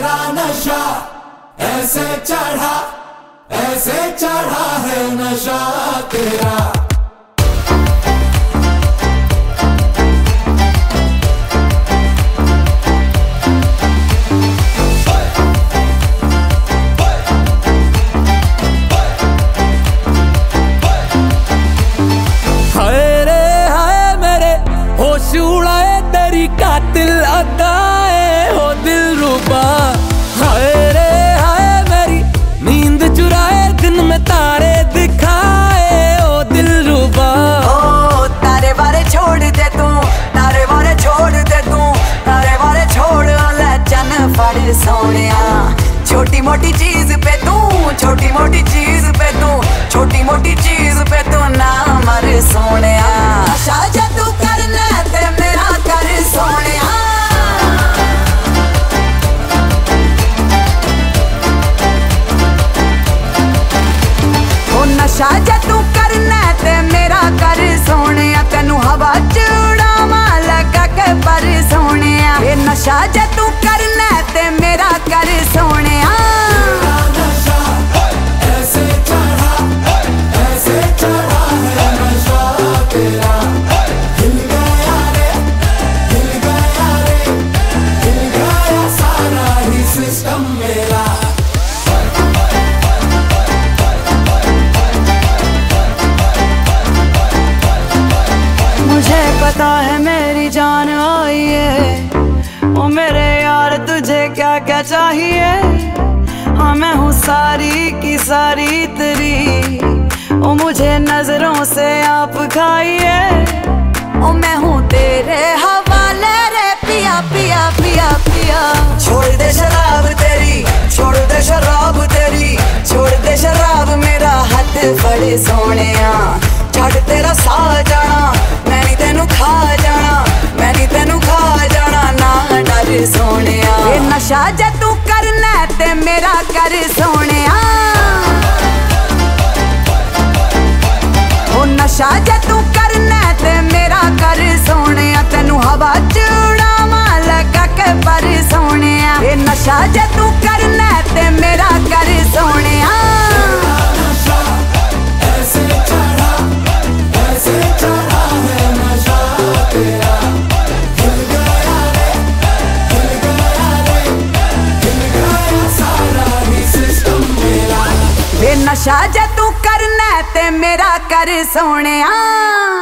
तेरा नशा ऐसे चढ़ा है नशा तेरा। उड़ाए तेरी कातिल अदाए हो दिलरुबा। हाय रे हाय मेरी नींद चुराए दिन में तारे दिखाए ओ दिलरुबा। ओ तारे बारे छोड़ दे तू, तारे बारे छोड़ दे तू, तारे बारे छोड़ ले चन फड़ सोनिया। छोटी मोटी चीज पे तू, छोटी मोटी चीज पे तू, छोटी मोटी चीज पे तू ना मर सोनिया। शाजा तू करना ते मेरा कर सोनिया। ओ नशा जे तू करना ते मेरा कर सोनिया। तेनू हवा च उड़ावा लगा के पर सोनिया। ये नशा जे तू करना ते मेरा कर सोनिया। मुझे पता है मेरी जान आई है, ओ मेरे यार तुझे क्या क्या चाहिए। हाँ मैं हूँ सारी की सारी तेरी, ओ मुझे नजरों से आप खाइए। ओ मैं हूँ तेरे हवाले रे पिया पिया पिया पिया। छोड़ दे शराब तेरी, छोड़ दे शराब तेरी, छोड़ दे शराब मेरा हाथ फड़े सोनिया। छड़ तेरा साह जाना मैं नहीं तेनू खा जाना, मैं नहीं तेनू खा जाना ना डर सोनिया। ये नशा जे तू करना ते मेरा कर सोनिया। ओ नशा जे तू करना ते मेरा कर सोनिया। तेनू हवा च उड़ावा लगा के पर सोनिया। ये नशा जे तू करना ते मेरा कर सोनिया। नशा जे तू करना ते मेरा कर सोनिया।